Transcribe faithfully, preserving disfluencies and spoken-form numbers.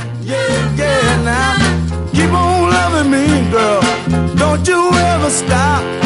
Yeah, yeah, now keep on loving me, girl. Don't you ever stop.